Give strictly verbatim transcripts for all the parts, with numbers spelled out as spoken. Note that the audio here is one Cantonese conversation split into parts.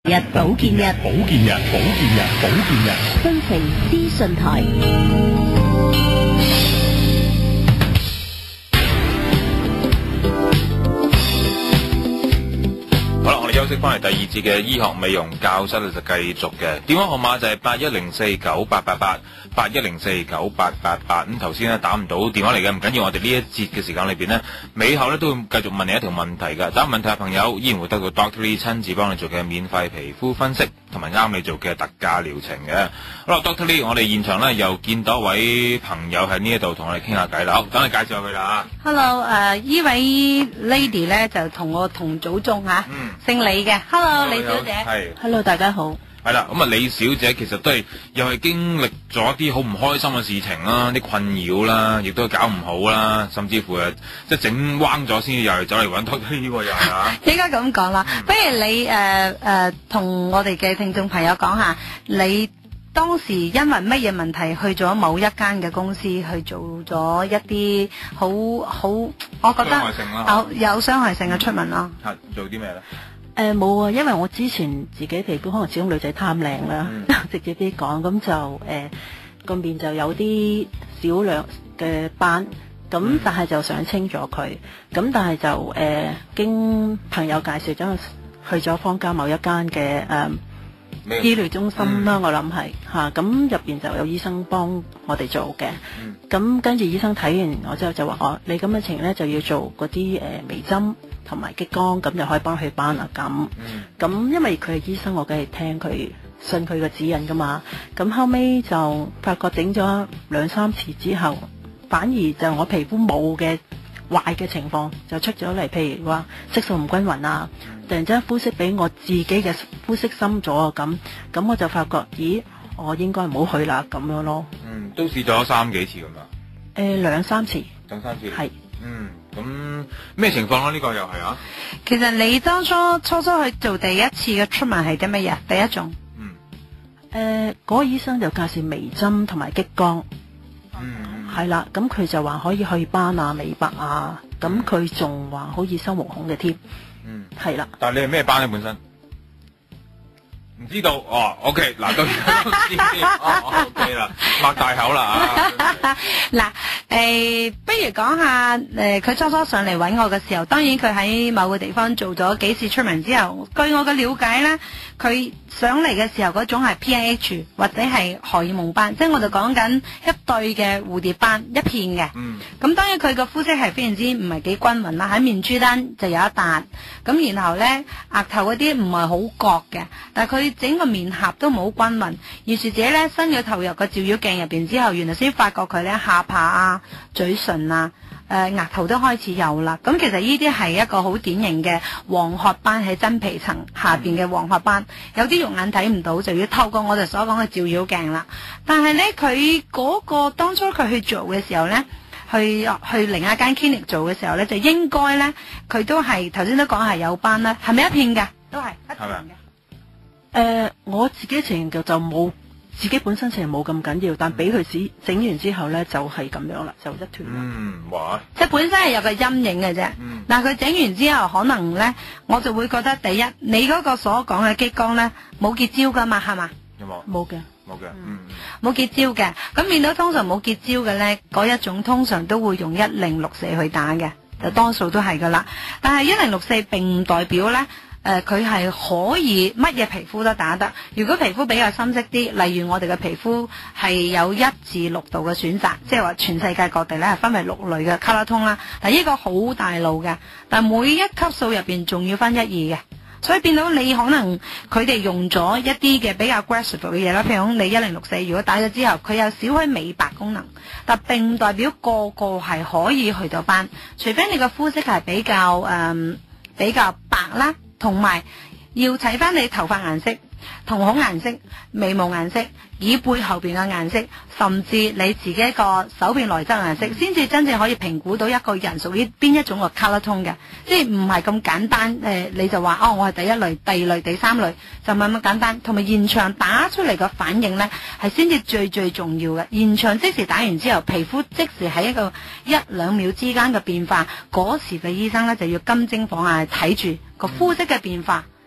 日保健日， 保健日，保健日，保健日， 新城資訊台。 好啦，我哋休息翻嚟第二節嘅醫學美容教室咧，就繼續嘅電話號碼就係八一零四九八八八八一零四九八八八。咁頭先咧打唔到電話嚟嘅，唔緊要，我哋呢一節嘅時間裏邊呢，尾後咧都會繼續問你一條問題㗎。打問題嘅朋友依然會得到 Doctor Lee 親自幫你做嘅免費皮膚分析，同埋啱你做嘅特價療程嘅。好啦 ，Doctor Lee，我哋現場咧又見到一位朋友喺呢一度同我哋傾下偈啦。好，等你介紹下佢啦。 Hello， 誒呢位 lady 咧就同我同祖宗嚇， 嗯， 姓李嘅。Hello， 李小姐。 係。 Hello， 大家好。 係啦，咁啊李小姐其實都係又係經歷咗一啲好唔開心嘅事情啦，啲困擾啦，亦都搞唔好啦，甚至乎誒即係整彎咗先又係走嚟揾 Doctor Lee 呢個人啊。 應該咁講啦，不如你誒誒同我哋嘅聽眾朋友講下，你當時因為乜嘢問題去咗某一間嘅公司去做咗一啲好好，我覺得有有傷害性嘅出問咯。 係做啲咩咧？ 誒冇啊，因為我之前自己皮膚可能始終女仔貪靚啦， 嗯、 直接啲講，咁就誒個、呃、面就有啲少量嘅斑，咁、嗯、但係就想清咗佢，咁但係就誒、呃、經朋友介紹咗去咗坊間某一間嘅誒、呃、醫療中心啦，嗯、我諗係嚇，咁入邊就有醫生幫我哋做嘅，咁、嗯、跟住醫生睇完我之後就話我你咁嘅情咧就要做嗰啲誒微針。同埋激光咁就可以幫佢斑啊咁，咁、嗯、因為佢係醫生，我梗係聽佢信佢嘅指引噶嘛。咁後尾就發覺整咗兩三次之後，反而就我皮膚冇嘅壞嘅情況就出咗嚟，譬如話色素唔均勻啊，突然之間膚色比我自己嘅膚色深咗啊咁，咁我就發覺咦，我應該唔好去啦咁樣咯。 嗯，都試咗三幾次咁啊？ 誒、呃，兩三次。 兩三次。 係。 嗯，咁咩情況咧？呢、這個又係啊？ 其實你當初初初去做第一次嘅出問係啲乜嘢？第一種， 嗯， 誒、呃，嗰、那個醫生就介紹微針同埋激光， 嗯， 係啦，咁佢就話可以去斑啊、美白啊，咁佢仲話可以收毛孔嘅添， 嗯，係啦。 但係你係咩斑咧？本身唔知道哦。OK， 嗱，到而家都知哦 ，OK 啦，擘大口啦啊！ 嗱。誒、欸，不如講下誒，佢、呃、初初上嚟揾我嘅時候，當然佢喺某個地方做咗幾次出門之後，據我嘅了解咧，佢上嚟嘅時候嗰種係 P I H 或者係荷爾蒙斑，即係我哋講緊一對嘅蝴蝶斑一片嘅。嗯。咁當然佢個膚色係非常之唔係幾均勻啦，喺面珠丹就有一笪，咁然後咧額頭嗰啲唔係好角嘅，但係佢整個面頰都冇均勻。於是者咧伸咗頭入個照妖鏡入邊之後，原來先發覺佢咧下巴啊、嘴唇啊、誒、呃、額頭都開始有啦。咁其實呢啲係一個好典型嘅黃褐斑，喺真皮層下邊嘅黃褐斑，有啲肉眼睇唔到，就要透過我哋所講嘅照妖鏡啦。但係咧，佢嗰個當初佢去做嘅時候咧，去去另一間 clinic 做嘅時候咧，就應該咧佢都係頭先都講係有斑啦，係咪一片嘅？都係一片嘅。誒、 呃，我自己情就就冇。自己本身其實冇咁緊要，但俾佢整整完之後咧，就係、是、咁樣啦，就一團。 嗯，哇！ 即係本身係有個陰影嘅啫。嗯。但係佢整完之後，可能咧，我就會覺得第一，你嗰個所講嘅激光咧，冇結焦噶嘛，係嘛？ 有冇？ 冇嘅， 冇嘅。嗯。 冇結焦嘅，咁見到通常冇結焦嘅咧，嗰一種通常都會用一零六四去打嘅，就多數都係噶啦。但係一零六四並唔代表咧。誒佢係可以乜嘢皮膚都打得。如果皮膚比較深色啲，例如我哋嘅皮膚係有一至六度嘅選擇，即係話全世界各地咧係分為六類嘅 color tone 啦。但呢個好大路嘅，但每一級數入邊仲要分一二嘅，所以變到你可能佢哋用咗一啲嘅比較 aggressive 嘅嘢啦，譬如你一零六四，如果打咗之後，佢有少許美白功能，但並唔代表個個係可以去到斑，除非你個膚色係比較誒、嗯、比較白啦。同埋要睇翻你頭髮顏色、瞳孔顏色、眉毛顏色、耳背後邊嘅顏色，甚至你自己個手邊內側顏色，先至真正可以評估到一個人屬於邊一種個 color tone 嘅，即係唔係咁簡單誒、呃？你就話哦，我係第一類、第二類、第三類，就唔係咁簡單。同埋現場打出嚟嘅反應呢，係先至最最重要嘅。現場即時打完之後，皮膚即時喺一個一兩秒之間嘅變化，嗰時嘅醫生呢，就要金睛火眼睇住個膚色嘅變化。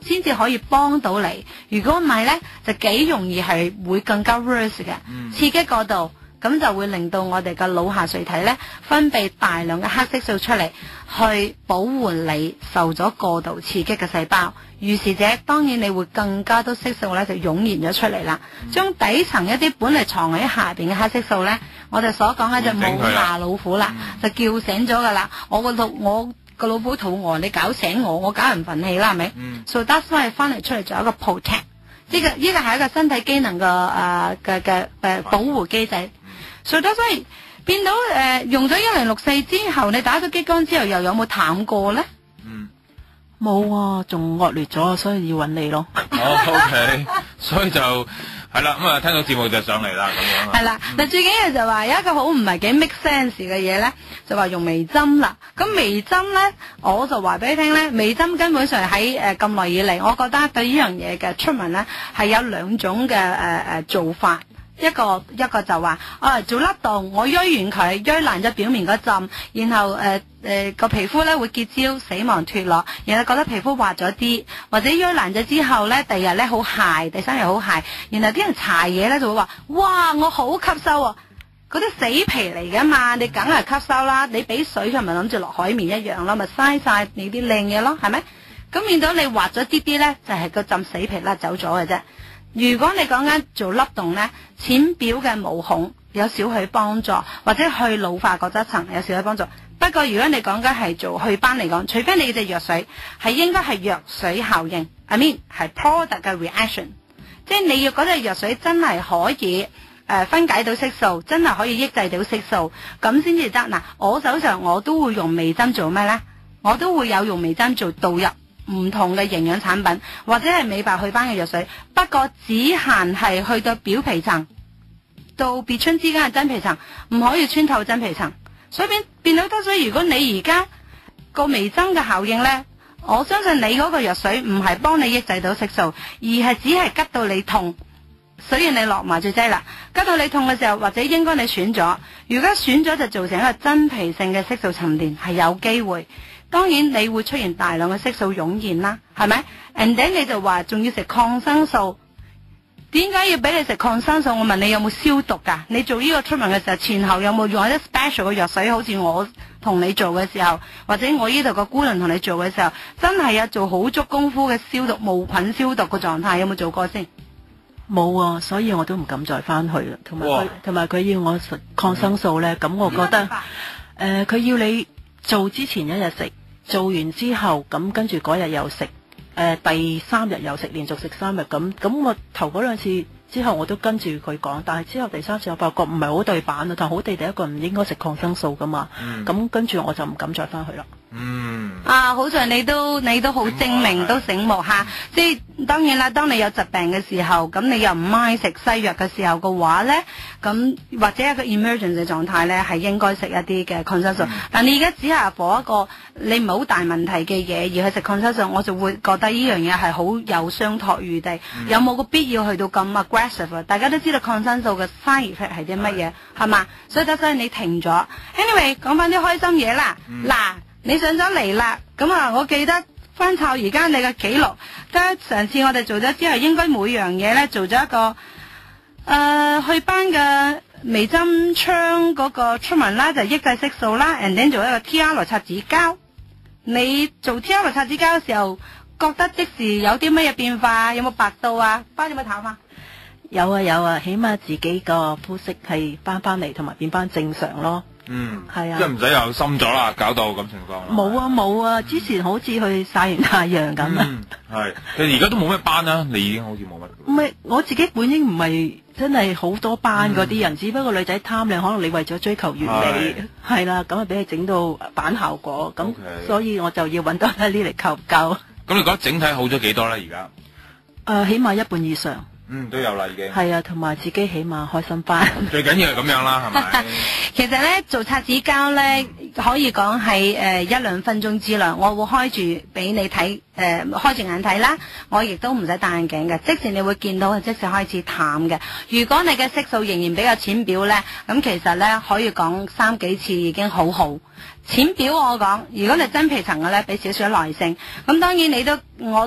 先至可以幫到你。如果唔係咧，就幾容易係會更加 worse 嘅。 嗯、 刺激嗰度，咁就會令到我哋嘅腦下垂體咧分泌大量嘅黑色素出嚟，去保護你受咗過度刺激嘅細胞。於是者，當然你會更加多色素咧就湧現咗出嚟啦，將、嗯、底層一啲本嚟藏喺下邊嘅黑色素咧，我哋所講嘅就冇牙老虎啦，就叫醒咗噶啦。我個肚我個老虎肚餓，你搞醒我，我搞人憤氣啦，係咪？嗯。所以 that's why 翻嚟出嚟做一個 protect， 呢個呢個係一個身體機能嘅誒嘅嘅誒保護機制。所以 that's why 變到誒、呃、用咗一零六四之後，你打咗激光之後，又有冇淡過咧？ 嗯。 冇啊，仲惡劣咗，所以要揾你咯。 哦，OK，所以就係啦，咁啊聽到節目就上嚟啦，咁樣。 係啦，嗱、嗯、最緊要就話有一個好唔係幾 make sense 嘅嘢咧，就話用微針啦。咁微針咧，我就話俾你聽咧，微針根本上喺誒咁耐以嚟，我覺得對呢樣嘢嘅出門咧係有兩種嘅誒誒做法。一個一個就話啊做甩洞，我淤完佢，淤爛咗表面嗰浸，然後誒誒個皮膚咧會結焦、死亡脫落，然後覺得皮膚滑咗啲，或者淤爛咗之後咧，第二日咧好鞋，第三日好鞋，然後啲人搽嘢咧就會話哇我好吸收啊，嗰啲死皮嚟噶嘛，你梗係吸收啦，你俾水佢咪諗住落海綿一樣咯，咪嘥晒你啲靚嘢咯，係咪？咁變到你滑咗啲啲咧，就係、是、個浸死皮甩走咗嘅啫。如果你講緊做凹洞咧，淺表嘅毛孔有少許幫助，或者去老化角質層有少許幫助。不過如果你講緊係做祛斑嚟講，除非你隻藥水係應該係藥水效應 ，I mean 係 product 嘅 reaction， 即係你要嗰隻藥水真係可以誒、呃、分解到色素，真係可以抑制到色素，咁先至得。嗱，我手上我都會用微針做咩咧？我都會有用微針做導入唔同嘅營養產品，或者係美白祛斑嘅藥水，不過只限係去到表皮層到別春之間嘅真皮層，唔可以穿透真皮層。所以變變到多水。如果你而家個微針嘅效應呢，我相信你嗰個藥水唔係幫你抑制到色素，而係只係吉到你痛。所以你落麻醉劑啦，吉到你痛嘅時候，或者應該你選咗，如果選咗就造成一個真皮性嘅色素沉澱，係有機會。當然你會出現大量嘅色素湧現啦，係咪 ？And then 你就話仲要食抗生素，點解要俾你食抗生素？我問你有冇消毒噶？你做呢個出門嘅時候，前後有冇用一啲 special 嘅藥水？好似我同你做嘅時候，或者我呢度個姑娘同你做嘅時候，真係有做好足功夫嘅消毒無菌消毒嘅狀態，有冇做過先？ 冇啊，所以我都唔敢再翻去啦。同埋佢同埋佢要我食抗生素咧，咁、嗯、我覺得誒，佢、呃、要你做之前一日食。做完之後，咁跟住嗰日又食，誒、呃、第三日又食，連續食三日咁。咁我頭嗰兩次之後，我都跟住佢講，但係之後第三次我發覺唔係好對版啊，但好地第一個唔應該食抗生素噶嘛。咁、嗯、跟住我就唔敢再翻去啦。嗯。啊，好在你都你都好精明，都醒目吓。即係當然啦，當你有疾病嘅時候，咁你又唔買食西藥嘅時候嘅話咧，咁或者一個 emergency 嘅狀態咧，係應該食一啲嘅抗生素。嗯、但你而家只係攞一個你唔係好大問題嘅嘢而去食抗生素，我就會覺得呢樣嘢係好有商榷餘地。嗯、有冇個必要去到咁 aggressive？ 大家都知道抗生素嘅 side effect 係啲乜嘢，係嘛？所以得所以你停咗。Anyway， 講翻啲開心嘢啦。嗱、嗯，你上咗嚟啦，咁啊，我記得翻抄而家你嘅記錄，即係上次我哋做咗之後，應該每樣嘢咧做咗一個誒、呃、去斑嘅微針槍嗰個出門啦，就抑制色素啦 and then 做一個 T R 擦紙膠。你做 T R 擦紙膠嘅時候，覺得即時有啲乜嘢變化？有冇白到啊？斑有冇淡啊？有啊有啊，起碼自己個膚色係翻翻嚟，同埋變翻正常咯。嗯，係啊， 即係唔使又深咗啦，搞到咁情況。 冇啊冇啊，之前好似去曬完太陽咁啊。 嗯，係。其實而家都冇咩斑啦，你已經好似冇乜。 唔係，我自己本應唔係真係好多斑嗰啲人，嗯、只不過女仔貪靚，可能你為咗追求完美，係啦，咁啊俾你整到版效果，咁 Okay. 所以我就要揾多啲嚟救救。咁你覺得整體好咗幾多咧？而家？誒、 呃，起碼一半以上。 嗯，都有啦，已經係啊，同埋自己起碼開心翻。 最緊要係咁樣啦，係咪？ 其實咧做擦紙膠咧，可以講係誒一兩分鐘之內，我會開住俾你睇，誒、呃、開住眼睇啦。我亦都唔使戴眼鏡嘅，即時你會見到，即時開始淡嘅。如果你嘅色素仍然比較淺表咧，咁其實咧可以講三幾次已經好好。淺表我講，如果你真皮層嘅咧，俾少少耐性。咁當然你都我都。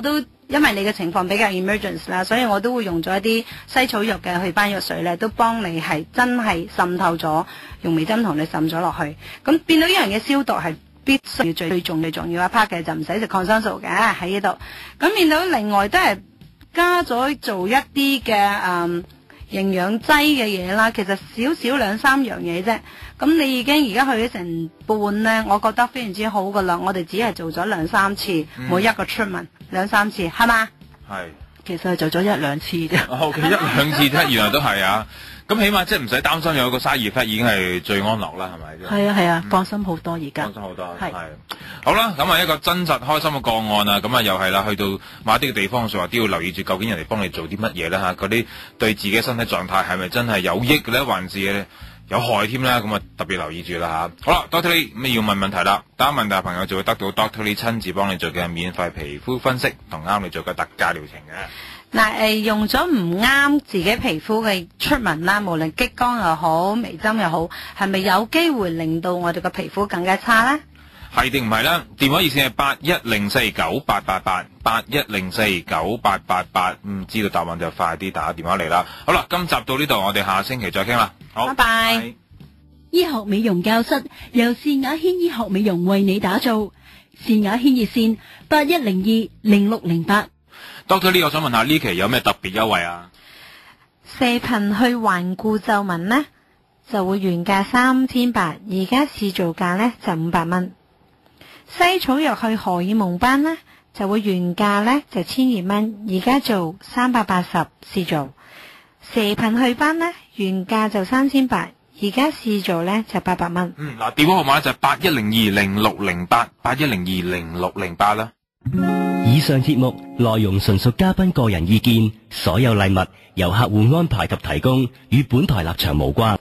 因為你嘅情況比較 emergency 啦，所以我都會用咗一啲西草藥嘅祛斑藥水咧，都幫你係真係滲透咗，用微針同你滲咗落去。咁變到呢樣嘢消毒係必須要最最重最重要一 part 嘅，就唔使食抗生素嘅喺呢度。咁變到另外都係加咗做一啲嘅誒營養劑嘅嘢啦，其實少少兩三樣嘢啫。咁你已經而家去咗成半呢，我覺得非常之好噶啦。我哋只係做咗兩三次，嗯、每一個 treatment 兩三次，係嘛？係， 其實係做咗一兩次啫。 O K， 一兩次啫，原來都係啊。咁起碼即係唔使擔心有個沙葉忽已經係最安樂啦，係咪？ 係啊係啊，放心好多而家。 放心好多係。 好啦，咁啊一個真實開心嘅個案啊，咁啊又係啦，去到某啲嘅地方嘅時候都要留意住，究竟人哋幫你做啲乜嘢啦嚇，嗰啲對自己身體狀態係咪真係有益嘅咧，還是有害添啦？咁啊特別留意住啦嚇。好啦 ，Doctor Lee 咁要問問題啦，答問題嘅朋友就會得到 Doctor Lee 親自幫你做嘅免費皮膚分析同啱你做嘅特價療程嘅。 嗱，誒用咗唔啱自己皮膚嘅出紋啦，無論激光又好、微針又好，係咪有機會令到我哋個皮膚更加差咧？ 係定唔係咧？電話熱線係八一零四九八八八，八一零四九八八八。唔知道答案就快啲打電話嚟啦。好啦，今集到呢度，我哋下星期再傾啦。好， 拜拜。 醫學美容教室由善雅軒醫學美容為你打造，善雅軒熱線八一零二零六零八。 Doctor Lee，我想問下呢期有咩特別優惠啊？ 射頻去環顧皺紋呢，就會原價三千八，而家市造價呢就五百蚊。西草藥去荷爾蒙斑呢，就會原價呢就千二蚊，而家做三百八十市造。射頻去斑呢，原價就三千八，而家市造呢就八百蚊。 嗯，嗱，電話號碼就係八一零二零六零八，八一零二零六零八啦。 以上節目內容純屬嘉賓個人意見，所有禮物由客戶安排及提供，與本台立場無關。